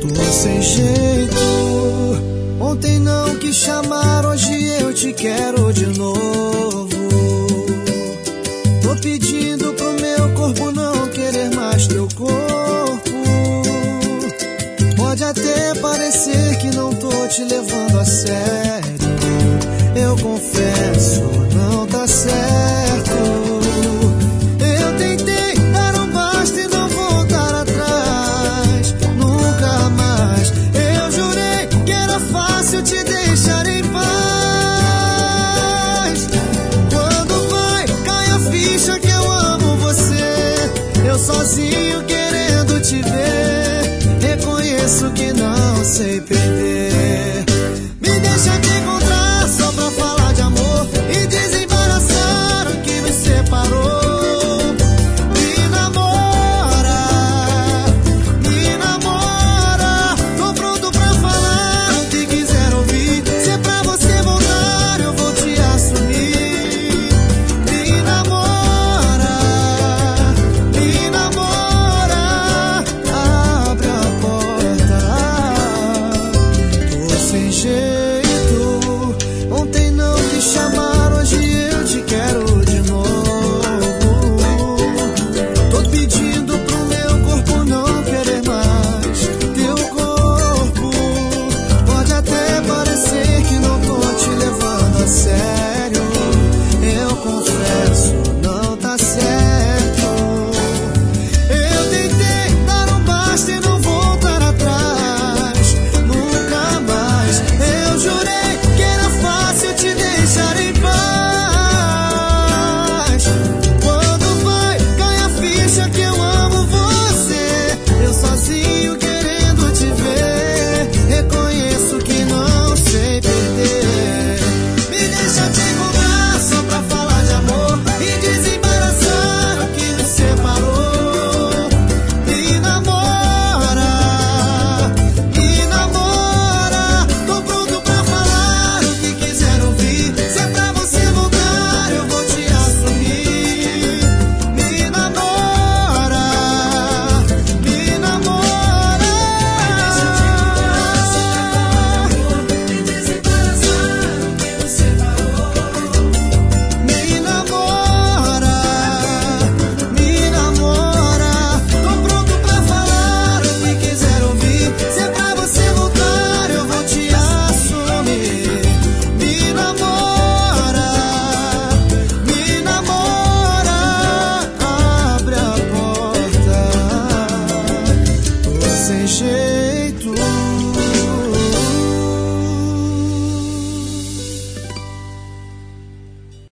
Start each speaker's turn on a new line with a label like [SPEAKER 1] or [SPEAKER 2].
[SPEAKER 1] Tô sem jeito. Ontem não quis chamar, hoje eu te quero de novo. Tô pedindo pro meu corpo não querer mais teu corpo. Pode até parecer que não tô te levando a sério. Eu confesso, não tá certo. Eu tentei dar um basta e não voltar atrás, nunca mais. Eu jurei que era fácil te deixar em paz. Quando vai, cai a ficha que eu amo você. Eu sozinho querendo te ver, reconheço que não sei perder. Me deixa te encontrar só pra falar de amor e desembaraçar o que me separou. Me namora, tô pronto pra falar o que quiser ouvir. Se é pra você voltar, eu vou te assumir. Me namora, abre a porta. Tô sem jeito. Ontem não quis chamar, hoje eu te quero de novo. Tô pedindo pro meu corpo não querer mais teu corpo. Pode até parecer que não tô te levando a sério. Eu confesso, não tá certo. Eu tentei dar um basta e não voltar atrás, nunca mais. Eu jurei que era fácil te deixar em paz. Quando vai, cai a ficha que eu amo você. Eu sozinho querendo te ver, reconheço que não sei perder. Me deixa te encontrar só pra falar de amor e desembaraçar o que nos separou. Me namora, tô pronto pra falar o que quiser ouvir. Se é pra você voltar, eu vou te assumir. Me namora, e desembaraçar o que nos separou. Me namora, tô pronto pra falar o que quiser ouvir. Se é pra você voltar, eu vou te assumir. Me namora, abre a porta. Tô sem jeito.